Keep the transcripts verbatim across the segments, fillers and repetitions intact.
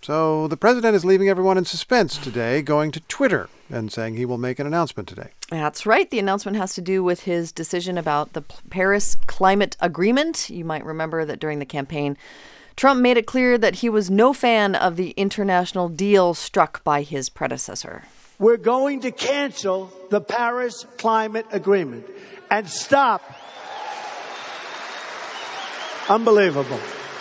So the president is leaving everyone in suspense today, going to Twitter and saying he will make an announcement today. That's right. The announcement has to do with his decision about the Paris Climate Agreement. You might remember that during the campaign, Trump made it clear that he was no fan of the international deal struck by his predecessor. We're going to cancel the Paris Climate Agreement and stop. Unbelievable.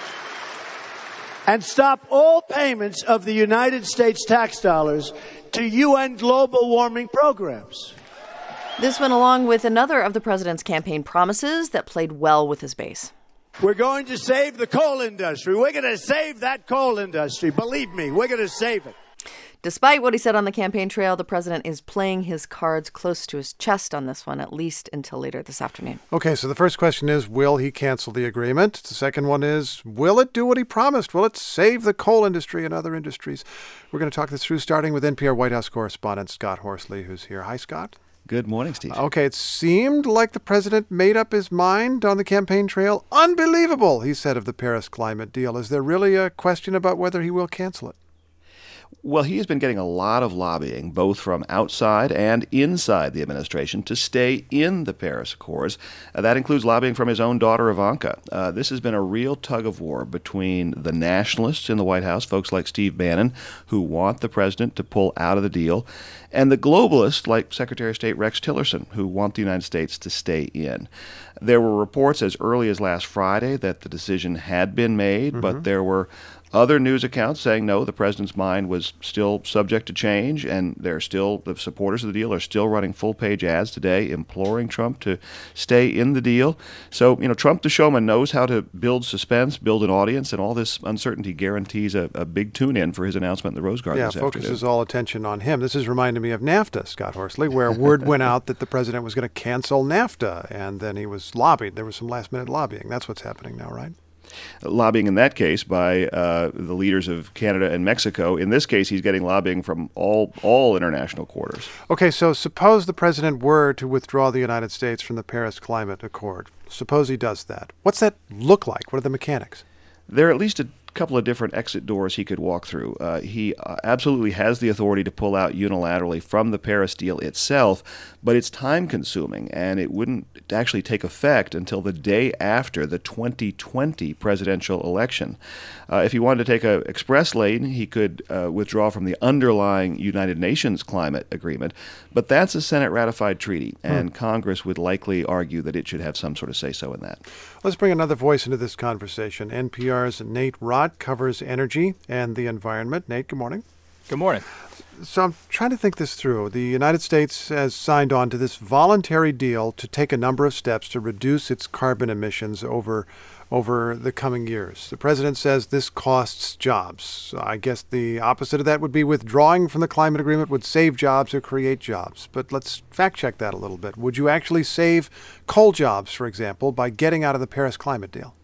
And stop all payments of the United States tax dollars to U N global warming programs. This went along with another of the president's campaign promises that played well with his base. We're going to save the coal industry. We're going to save that coal industry. Believe me, we're going to save it. Despite what he said on the campaign trail, the president is playing his cards close to his chest on this one, at least until later this afternoon. Okay, so the first question is, will he cancel the agreement? The second one is, will it do what he promised? Will it save the coal industry and other industries? We're going to talk this through, starting with N P R White House correspondent Scott Horsley, who's here. Hi, Scott. Good morning, Steve. Okay, it seemed like the president made up his mind on the campaign trail. Unbelievable, he said of the Paris climate deal. Is there really a question about whether he will cancel it? Well, he has been getting a lot of lobbying, both from outside and inside the administration, to stay in the Paris Accords. Uh, that includes lobbying from his own daughter, Ivanka. Uh, this has been a real tug-of-war between the nationalists in the White House, folks like Steve Bannon, who want the president to pull out of the deal, and the globalists like Secretary of State Rex Tillerson, who want the United States to stay in. There were reports as early as last Friday that the decision had been made, mm-hmm. but there were other news accounts saying, no, the president's mind was still subject to change, and they're still, the supporters of the deal are still running full-page ads today imploring Trump to stay in the deal. So, you know, Trump the showman knows how to build suspense, build an audience, and all this uncertainty guarantees a, a big tune-in for his announcement in the Rose Garden yeah, this afternoon. Yeah, focuses all attention on him. This is reminding me of NAFTA, Scott Horsley, where word went out that the president was going to cancel NAFTA, and then he was lobbied. There was some last-minute lobbying. That's what's happening now, right? Lobbying in that case by uh, the leaders of Canada and Mexico. In this case, he's getting lobbying from all all international quarters. Okay, so suppose the president were to withdraw the United States from the Paris Climate Accord. Suppose he does that. What's that look like? What are the mechanics? There are at least a couple of different exit doors he could walk through. Uh, he uh, absolutely has the authority to pull out unilaterally from the Paris deal itself, but it's time-consuming, and it wouldn't actually take effect until the day after the twenty twenty presidential election. Uh, if he wanted to take an express lane, he could uh, withdraw from the underlying United Nations climate agreement, but that's a Senate-ratified treaty, and hmm. Congress would likely argue that it should have some sort of say-so in that. Let's bring another voice into this conversation. N P R's Nate Rott covers energy and the environment. Nate, good morning. Good morning. So I'm trying to think this through. The United States has signed on to this voluntary deal to take a number of steps to reduce its carbon emissions over over the coming years. The president says this costs jobs. I guess the opposite of that would be withdrawing from the climate agreement would save jobs or create jobs. But let's fact check that a little bit. Would you actually save coal jobs, for example, by getting out of the Paris climate deal?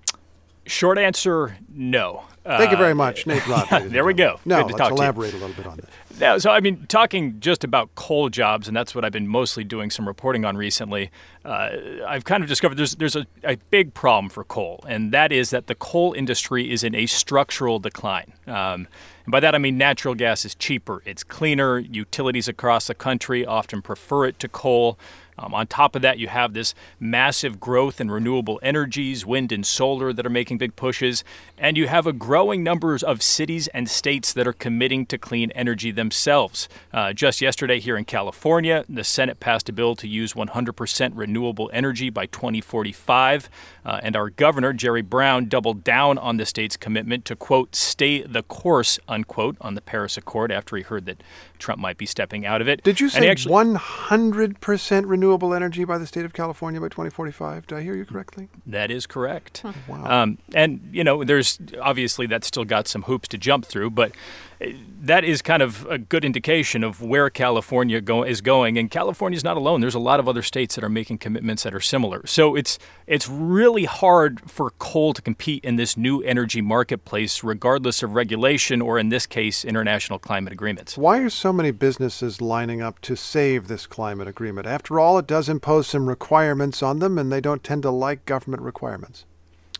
Short answer, no. Thank uh, you very much, Nate Rott. Yeah, there we go. No, Good to let's talk elaborate to a little bit on that. No, so, I mean, talking just about coal jobs, and that's what I've been mostly doing some reporting on recently, uh, I've kind of discovered there's there's a, a big problem for coal, and that is that the coal industry is in a structural decline. Um, and by that, I mean natural gas is cheaper. It's cleaner. Utilities across the country often prefer it to coal. Um, on top of that, you have this massive growth in renewable energies, wind and solar, that are making big pushes. And you have a growing number of cities and states that are committing to clean energy themselves. Uh, just yesterday here in California, the Senate passed a bill to use one hundred percent renewable energy by twenty forty-five. Uh, and our governor, Jerry Brown, doubled down on the state's commitment to, quote, stay the course, unquote, on the Paris Accord after he heard that Trump might be stepping out of it. Did you And say he actually, one hundred percent renewable energy by the state of California by twenty forty-five? Did I hear you correctly? That is correct. Wow. Um, and, you know, there's obviously that's still got some hoops to jump through, but that is kind of a good indication of where California go, is going. And California's not alone. There's a lot of other states that are making commitments that are similar. So it's it's really hard for coal to compete in this new energy marketplace, regardless of regulation or, in this case, international climate agreements. Why are so many businesses lining up to save this climate agreement? After all, it does impose some requirements on them, and they don't tend to like government requirements.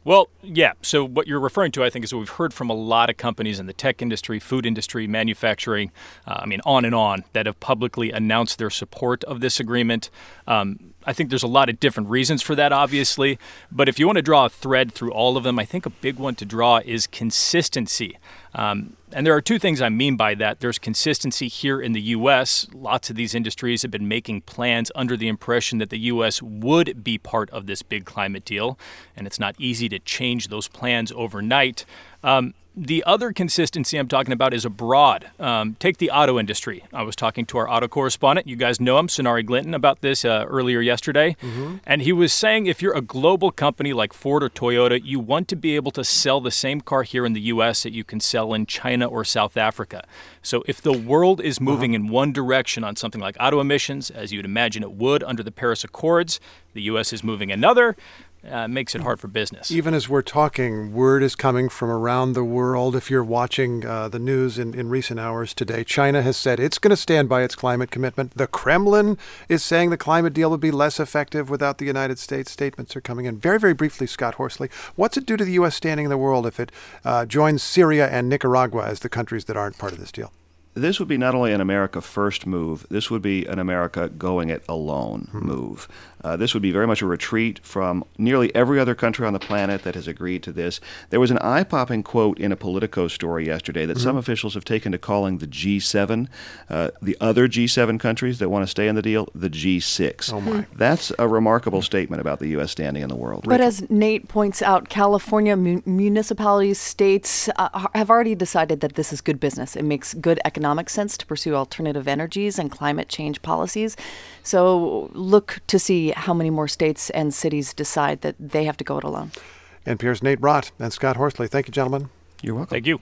Well, yeah. So what you're referring to, I think, is what we've heard from a lot of companies in the tech industry, food industry, manufacturing, uh, I mean, on and on, that have publicly announced their support of this agreement. Um, I think there's a lot of different reasons for that, obviously. But if you want to draw a thread through all of them, I think a big one to draw is consistency. Um, and there are two things I mean by that. There's consistency here in the U S. Lots of these industries have been making plans under the impression that the U S would be part of this big climate deal, and it's not easy to change those plans overnight. Um, The other consistency I'm talking about is abroad. Um, take the auto industry. I was talking to our auto correspondent. You guys know him, Sonari Glinton, about this uh, earlier yesterday. Mm-hmm. And he was saying if you're a global company like Ford or Toyota, you want to be able to sell the same car here in the U S that you can sell in China or South Africa. So if the world is moving uh-huh. in one direction on something like auto emissions, as you'd imagine it would under the Paris Accords, the U S is moving another. Uh, makes it hard for business. Even as we're talking, word is coming from around the world. If you're watching uh, the news in, in recent hours today, China has said it's going to stand by its climate commitment. The Kremlin is saying the climate deal would be less effective without the United States. Statements are coming in. Very, very briefly, Scott Horsley, what's it do to the U S standing in the world if it uh, joins Syria and Nicaragua as the countries that aren't part of this deal? This would be not only an America first move, this would be an America going it alone hmm. move. Uh, this would be very much a retreat from nearly every other country on the planet that has agreed to this. There was an eye-popping quote in a Politico story yesterday that mm-hmm. some officials have taken to calling the G seven, uh, the other G seven countries that want to stay in the deal, the G six. Oh my. That's a remarkable statement about the U S standing in the world. But as Nate points out, California mu- municipalities, states uh, have already decided that this is good business. It makes good economic sense to pursue alternative energies and climate change policies. So look to see how many more states and cities decide that they have to go it alone. N P R's Nate Brott and Scott Horsley. Thank you, gentlemen. You're welcome. Thank you.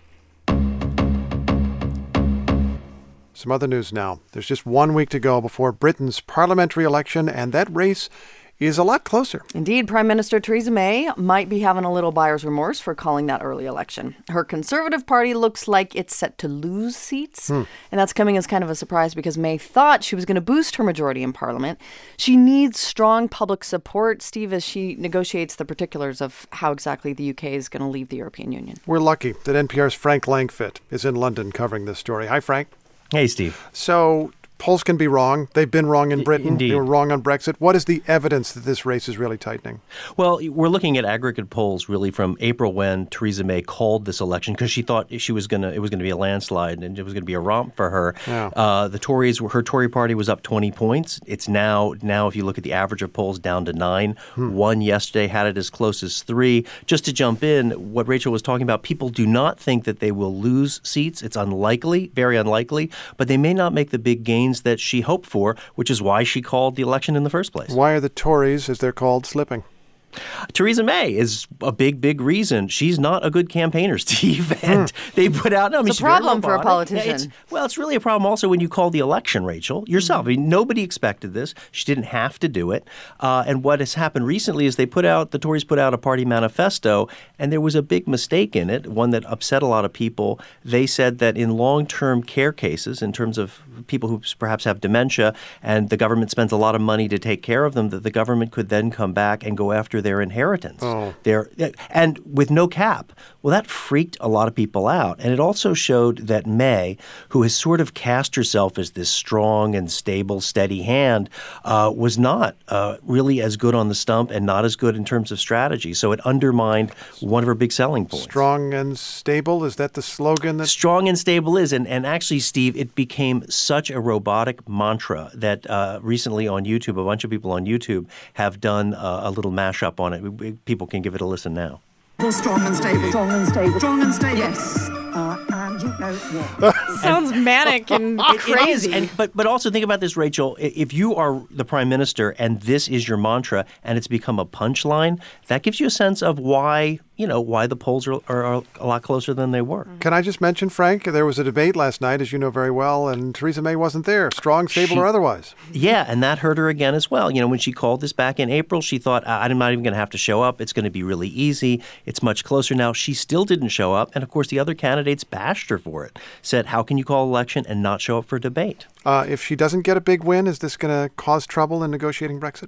Some other news now. There's just one week to go before Britain's parliamentary election, and that race is a lot closer. Indeed, Prime Minister Theresa May might be having a little buyer's remorse for calling that early election. Her Conservative Party looks like it's set to lose seats, hmm. and that's coming as kind of a surprise because May thought she was going to boost her majority in Parliament. She needs strong public support, Steve, as she negotiates the particulars of how exactly the U K is going to leave the European Union. We're lucky that N P R's Frank Langfitt is in London covering this story. Hi, Frank. Hey, Steve. So polls can be wrong. They've been wrong in Britain. Indeed. They were wrong on Brexit. What is the evidence that this race is really tightening? Well, we're looking at aggregate polls really from April when Theresa May called this election because she thought she was going to it was going to be a landslide and it was going to be a romp for her. Yeah. Uh, the Tories, her Tory party was up twenty points. It's now now if you look at the average of polls down to nine. Hmm. One yesterday had it as close as three. Just to jump in, what Rachel was talking about, people do not think that they will lose seats. It's unlikely, very unlikely, but they may not make the big gains that she hoped for, which is why she called the election in the first place. Why are the Tories, as they're called, slipping? Theresa May is a big, big reason. She's not a good campaigner, Steve. And hmm. they put out... No, I mean, it's a problem for a politician. It's, well, it's really a problem also when you call the election, Rachel, yourself. Mm-hmm. I mean, nobody expected this. She didn't have to do it. Uh, and what has happened recently is they put out, the Tories put out a party manifesto, and there was a big mistake in it, one that upset a lot of people. They said that in long-term care cases, in terms of people who perhaps have dementia, and the government spends a lot of money to take care of them, that the government could then come back and go after their inheritance. Oh. Their, and with no cap. Well, that freaked a lot of people out. And it also showed that May, who has sort of cast herself as this strong and stable, steady hand, uh, was not uh, really as good on the stump and not as good in terms of strategy. So it undermined one of her big selling points. Strong and stable? Is that the slogan? That- Strong and stable is. And, and actually, Steve, it became such a robotic mantra that uh, recently on YouTube, a bunch of people on YouTube have done uh, a little mashup on it. People can give it a listen now. Strong and stable. Strong and stable. Strong and stable. Yes. Uh, and you know what? Sounds manic and crazy. And, but but also think about this, Rachel. If you are the prime minister and this is your mantra and it's become a punchline, that gives you a sense of why, you know, why the polls are, are, are a lot closer than they were. Can I just mention, Frank, there was a debate last night, as you know very well, and Theresa May wasn't there, strong, stable, she, or otherwise. Yeah, and that hurt her again as well. You know, when she called this back in April, she thought, I'm not even going to have to show up. It's going to be really easy. It's much closer now. She still didn't show up. And, of course, the other candidates bashed her for it, said, how can you call election and not show up for debate? Uh, if she doesn't get a big win, is this going to cause trouble in negotiating Brexit?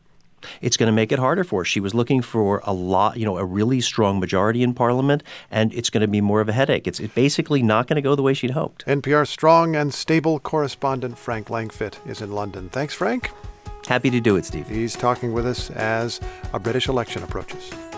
It's going to make it harder for her. She was looking for a lot, you know, a really strong majority in Parliament, and it's going to be more of a headache. It's, it's basically not going to go the way she'd hoped. N P R strong and stable correspondent Frank Langfitt is in London. Thanks, Frank. Happy to do it, Steve. He's talking with us as a British election approaches.